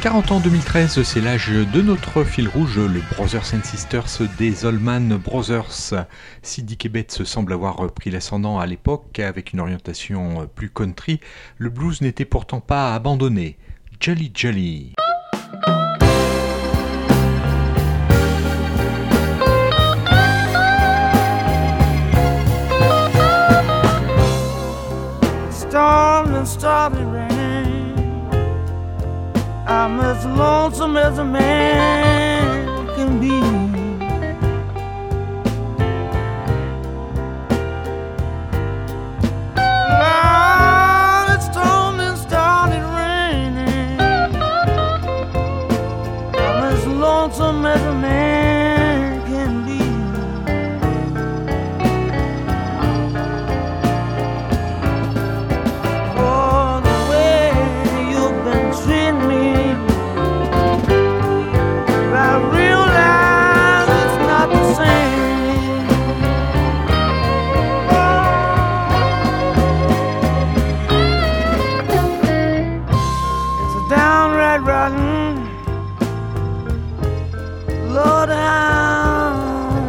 40 ans 2013, c'est l'âge de notre fil rouge, le Brothers and Sisters des Allman Brothers. Si Dick Betts semble avoir pris l'ascendant à l'époque avec une orientation plus country, le blues n'était pourtant pas abandonné. Jolly Jolly. Storm started raining. I'm as lonesome as a man can be. Lord, it stormed and started raining. I'm as lonesome as a man can be. Oh, the way you've been treating me, I realize it's not the same. It's a downright rotten. Lord, how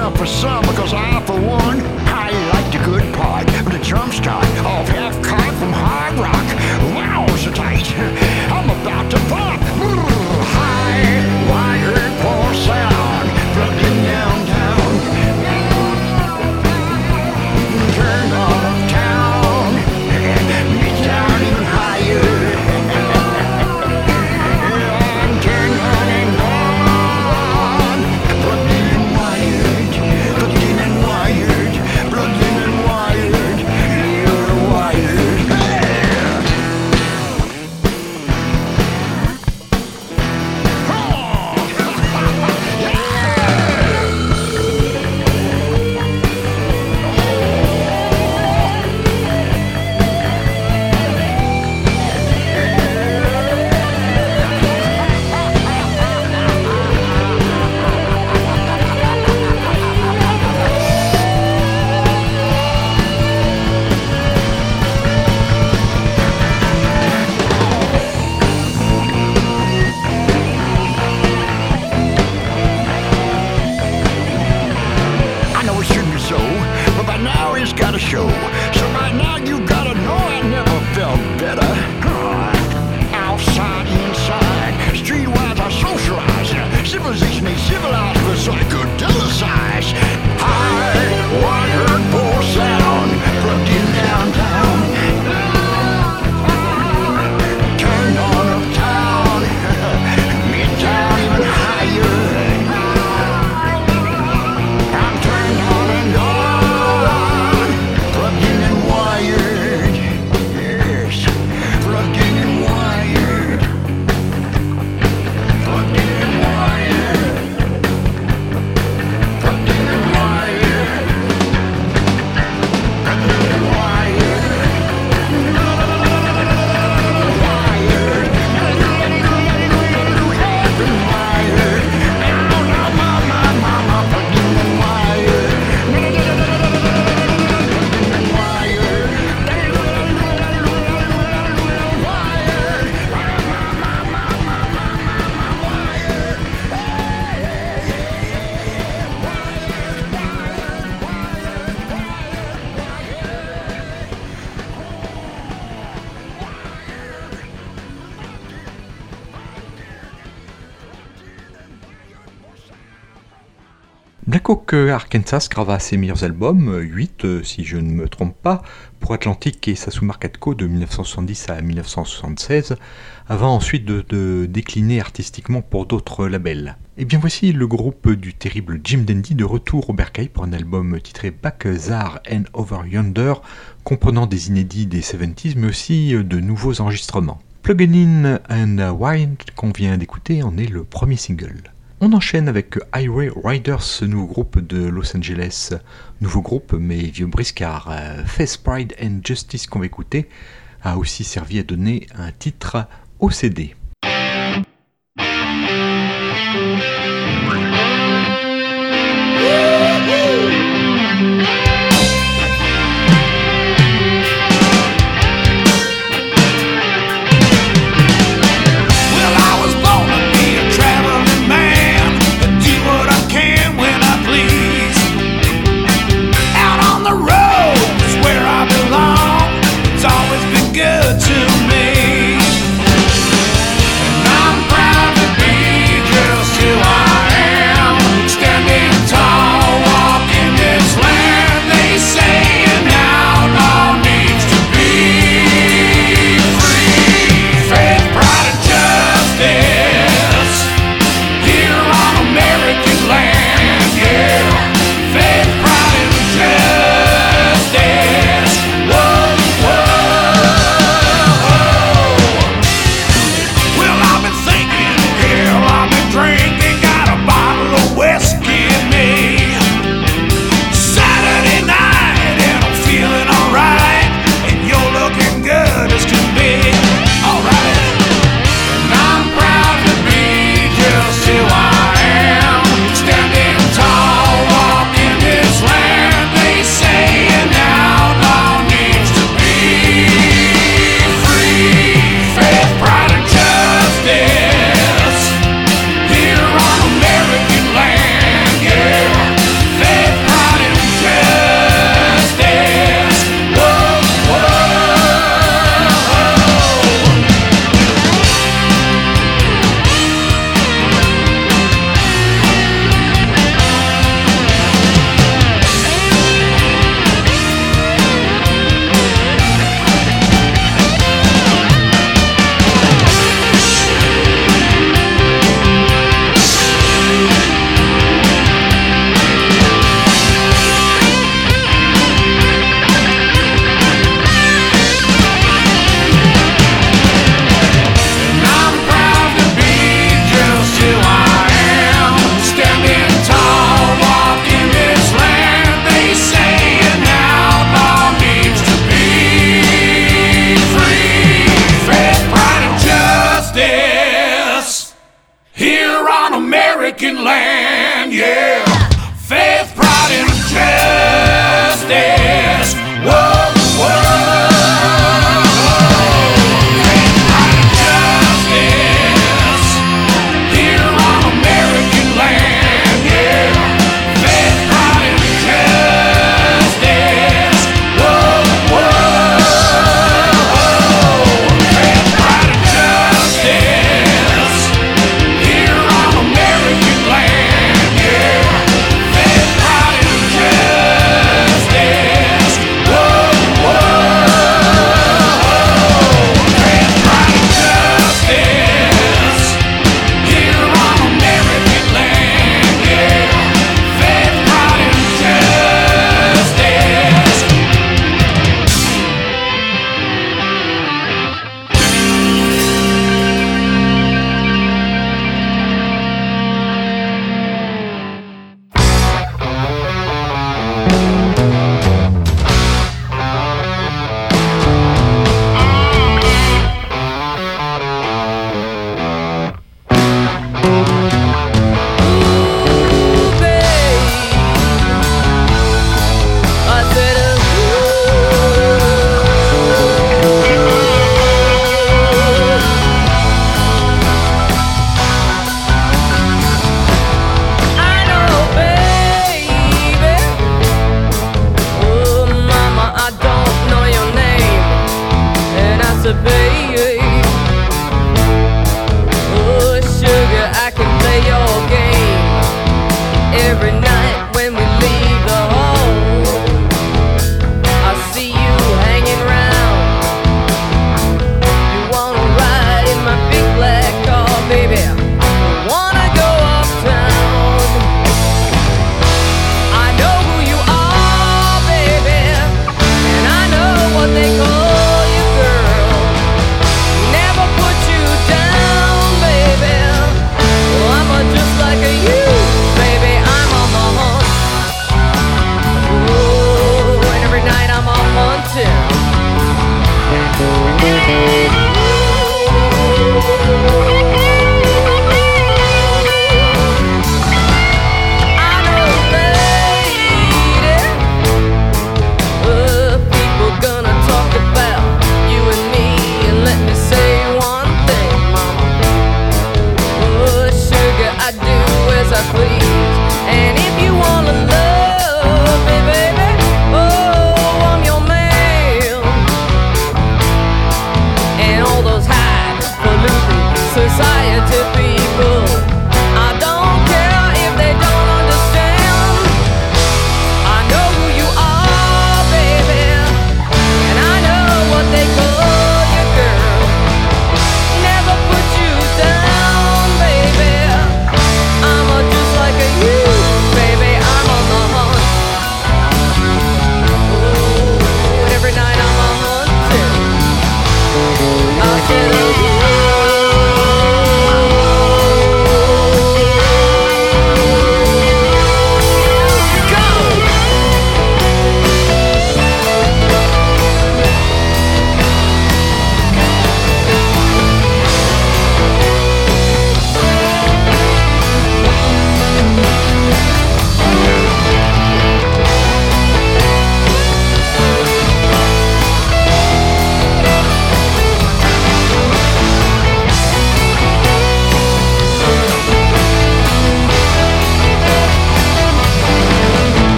enough for some, because I, for one, I like the good part of the drum start off half cock from hard rock. Wow, so tight, I'm about to pop. High wired poor sound, plugged in downtown. Turn on town, midtown even higher. Turn on and on, plugged in and wired, plugged in and wired, plugged in and wired. You're wired. I know it shouldn't be so, but by now it's gotta show. So right now you gotta know I never felt better. Outside, inside, streetwise I socialize. Civilization ain't civilized, but so I could telesize. High wired poor sound, plugged in downtown. Turned on uptown, midtown even higher. I'm turned on and on, plugged in and wired. Yes, plugged in and wired. Plugged in and wired. Plugged in and wired. Plugged in and wired. Wired. Wired. Oh, mama, plugged in and wired. Black Oak Arkansas grava ses meilleurs albums, 8 si je ne me trompe pas, pour Atlantic et sa sous-marque Atco de 1970 à 1976, avant ensuite de décliner artistiquement pour d'autres labels. Et bien voici le groupe du terrible Jim Dandy de retour au bercail pour un album titré Back There and Over Yonder, comprenant des inédits des 70s mais aussi de nouveaux enregistrements. Plugged In and Wired qu'on vient d'écouter en est le premier single. On enchaîne avec Highway Riders, ce nouveau groupe de Los Angeles. Nouveau groupe, mais vieux briscard. Face Pride and Justice qu'on va écouter a aussi servi à donner un titre au CD. It's always been good to me. American land, yeah. Faith, pride, and justice. Whoa, whoa. Faith, pride, and justice. Here on American land, yeah. Faith, pride, and justice. Whoa, whoa. Faith, pride, and justice. Here on American land, yeah. Faith, pride, and justice.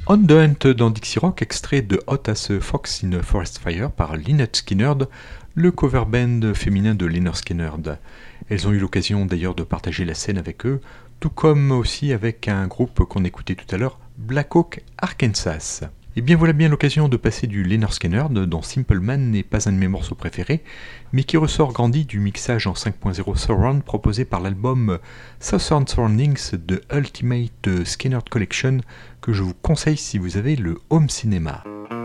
On the Hunt dans Dixie Rock, extrait de Hot as a Fox in a Forest Fire par Lynyrd Skynyrd, le cover band féminin de Lynyrd Skynyrd. Elles ont eu l'occasion d'ailleurs de partager la scène avec eux, tout comme aussi avec un groupe qu'on écoutait tout à l'heure, Black Oak Arkansas. Et bien voilà bien l'occasion de passer du Lynyrd Skynyrd, dont Simple Man n'est pas un de mes morceaux préférés, mais qui ressort grandi du mixage en 5.0 Surround proposé par l'album Southern Surroundings de Ultimate Skynyrd Collection, que je vous conseille si vous avez le home cinéma.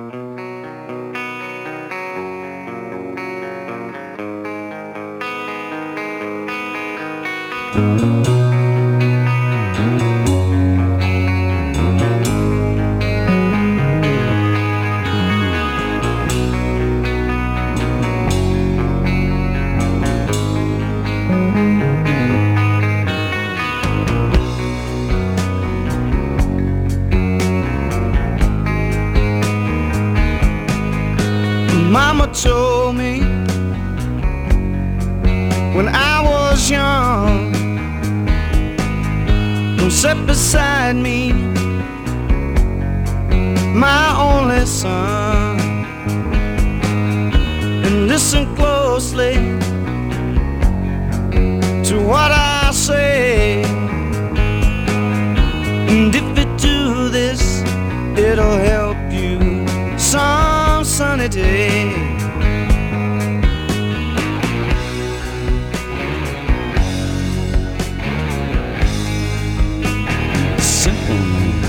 Mama told me when I was young, don't sit beside me, my only son, and listen closely to what I say, and if you do this, it'll help you some sunny day. Simple man.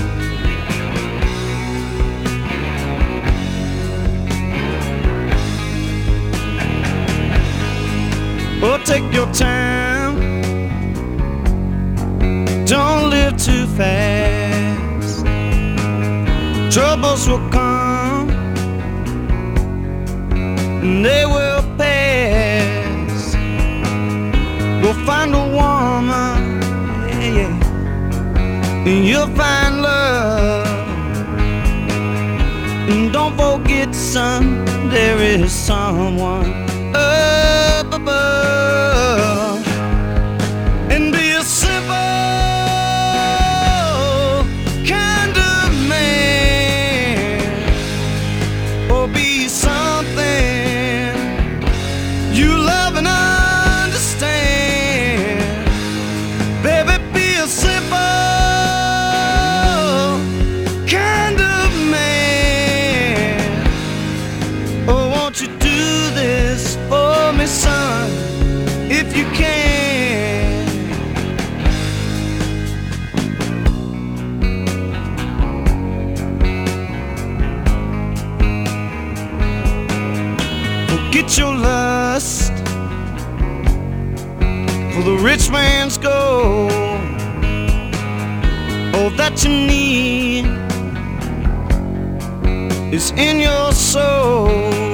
Oh, take your time, don't live too fast, troubles will come and they will pass. Go find a woman, yeah, yeah, and you'll find love. And don't forget, son, there is someone up above. And be a simple kind of man, or be something you love and understand. Baby, be a simple kind of man. Oh, won't you do this for me, son, if you can? Forget your lust for the rich man's gold. All that you need is in your soul,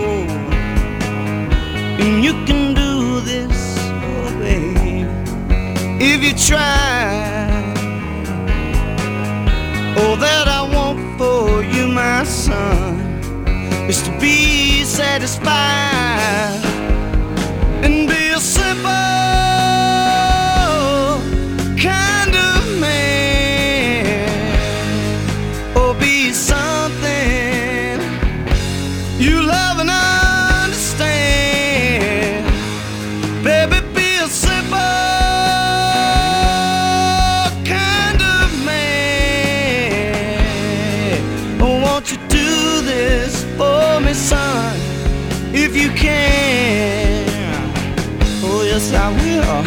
and you can do this, oh babe, if you try. All that I want for you, my son, is to be satisfied and be a simple kind of man, or be something you love and understand. Baby, be a simple kind of man. Oh, won't you do this for me, son, if you can? Oh, yes, I will.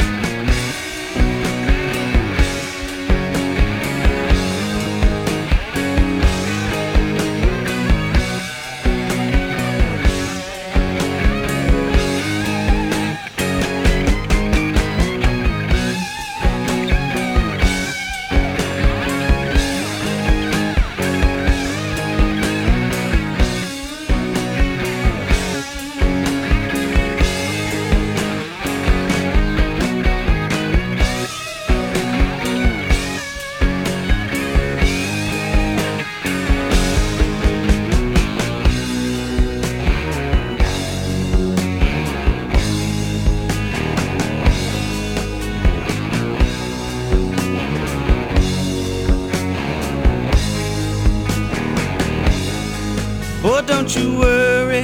don't you worry,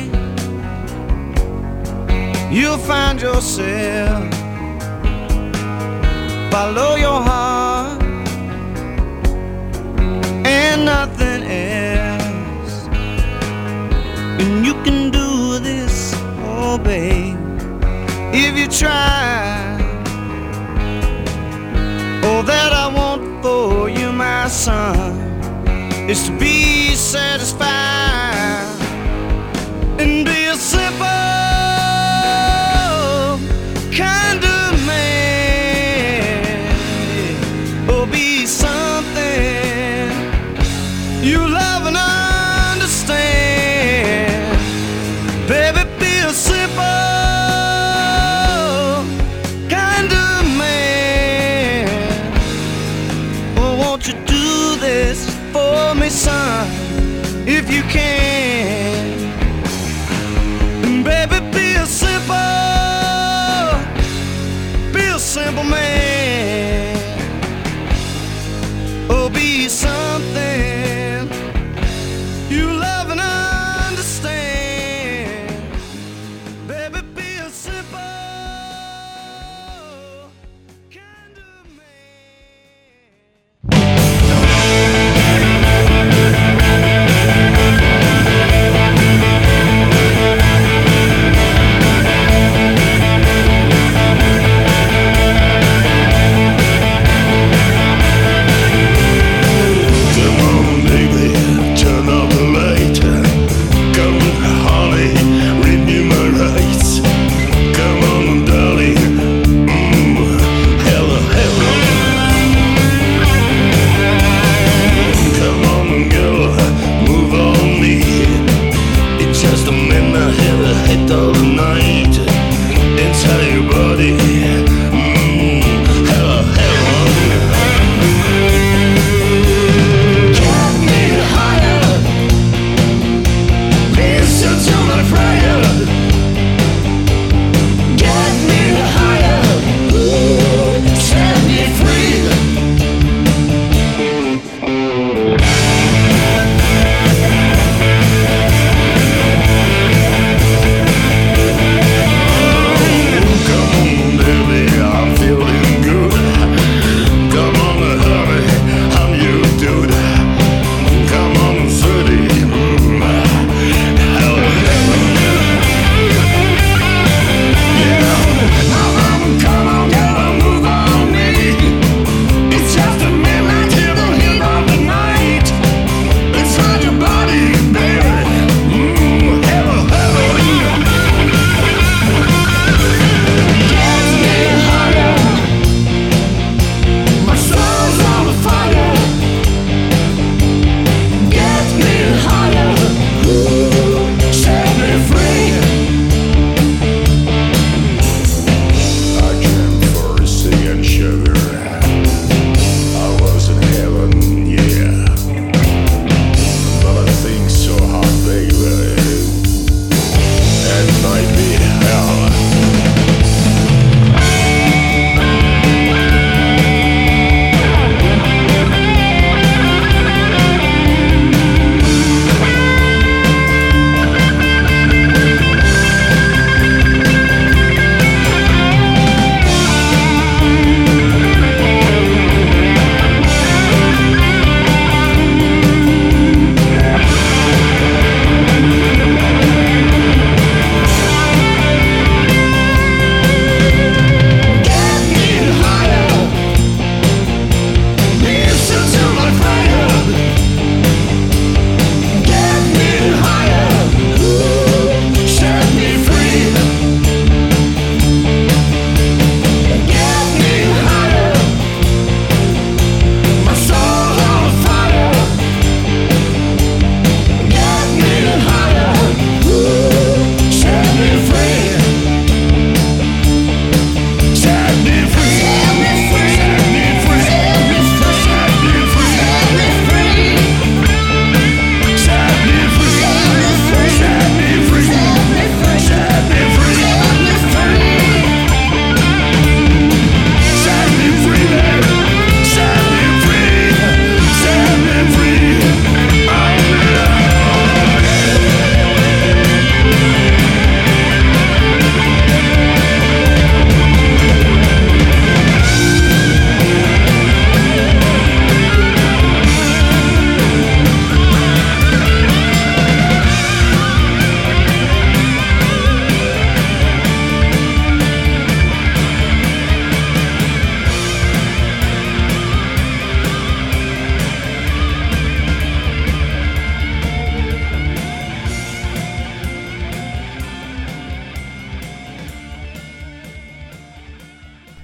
you'll find yourself. Follow your heart and nothing else. And you can do this, oh babe, if you try. All that I want for you, my son, is to be satisfied and be a simple kind of man, or be something you love and understand. Baby, be a simple kind of man. Oh, won't you do this for me, son, if you can? And baby, be a simple man, or be something you love and understand. Baby, be a simple kind of man.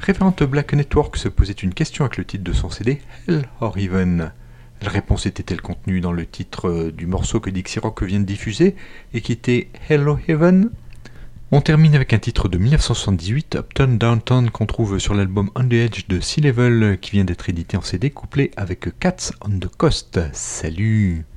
Révérente Black Network se posait une question avec le titre de son CD, Hell or Heaven. La réponse était-elle contenue dans le titre du morceau que Dixie Rock vient de diffuser et qui était Hell or Heaven? On termine avec un titre de 1978, Uptown Downtown, qu'on trouve sur l'album On the Edge de Sea Level qui vient d'être édité en CD couplé avec Cats on the Coast. Salut!